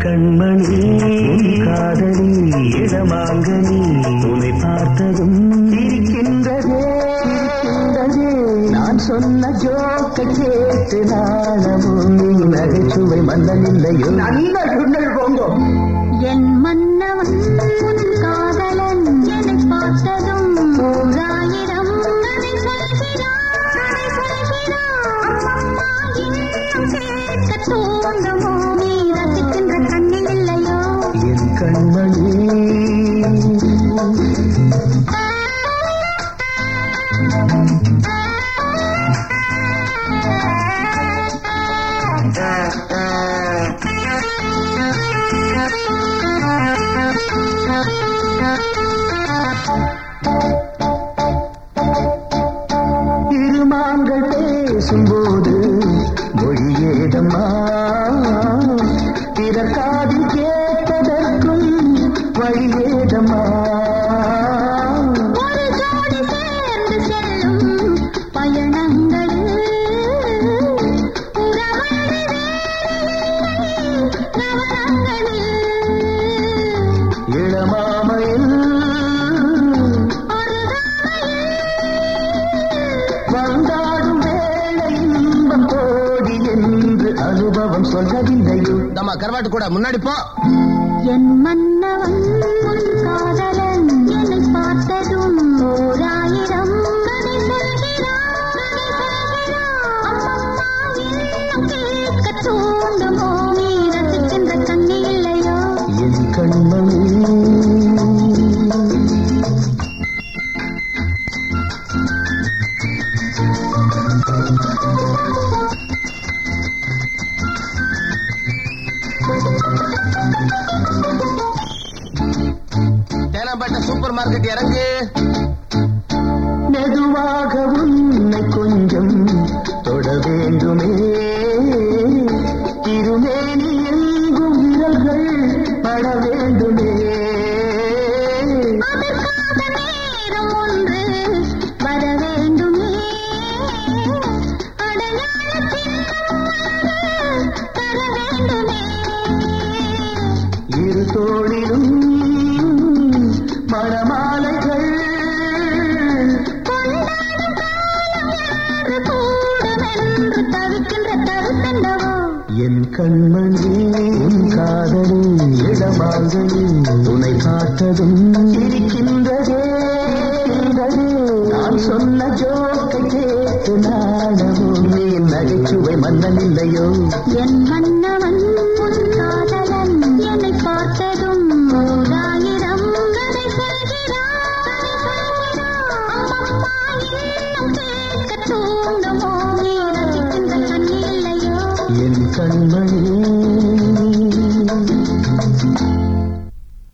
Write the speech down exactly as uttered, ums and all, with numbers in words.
கண்மணி காதலி இடமாங்கனி உன்னை பார்த்ததும் இருக்கின்றதே இருக்கின்றதே நான் சொன்ன ஜோக்க கேட்டு நாணமும் நகைச்சுவை மன்னன் இல்லையோ நல்ல சுண்டல் போங்கோ என் மன்னவன் உன் காதலன் என்னை பார்த்ததும் ஓராயிரம் அதை சொல்கிறான் அதை சொல்கிறான் அம்மம்மா இன்னும் கேட்க தூண்டமோ நீ ரசிக்கின்ற கண்ணில் இல்லையோ என் கண்மணி திருமாங்கள் பேசும்போது மொழியேதம்மா பிறக்காதில் கேட்பதற்கும் வழியேதம்மா ஒரு ஜோடி சேர்ந்து செல்லும் பயணங்களில் உறவழி நவரங்களில் இளமாமையில் வந்தாடும் வேளை இன்பம் கோடி என்று அனுபவம் சொல்லவில்லையோ நம்ம கருவாட்டு கூட முன்னாடி போ என் மன்னவன் உன் காதலன் என்னை பார்த்ததும் ஓராயிரம் அதை சொல்கிறான் அதை சொல்கிறான் அம்மம்மா இன்னும் கேட்க தூண்டுமோ நீ ரசிக்கின்ற கண்ணி இல்லையோ என் கண்மணி தேனாம்பேட்டை சூப்பர் மார்க்கெட் இறங்கு மெதுவாக உன்னை கொஞ்சம் தொட வேண்டுமே திருமேனி எங்கும் விரல்கள் பட வேண்டுமே அதற்காக நேரம் ஒன்று வர வேண்டுமே அடையாள சின்னம் ஒன்று தர வேண்டுமே இரு தோளிலும் மணமாலைகள் கொண்டாடும் காலம் யாரு கூடுமென்று தவிக்கின்ற தருத்தண்டவோ என் கண்மணி உன் காதலி இடமாங்கனி உன்னை பார்த்ததும் இருக்கின்றதே இருக்கின்றதே நான் சொன்ன ஜோக்கை கேட்டு நாணமும் நீ நகைச்சுவை மன்னன் இல்லையோ என் மன்னவன் உன் காதலன் என்னை பார்த்ததும் ஓராயிரம் அதை சொல்கிறான் அம்மம்மா இன்னும் கேட்க தூண்டுமோ நீ ரசிக்கின்ற கண்ணி இல்லையோ என் கண்மணி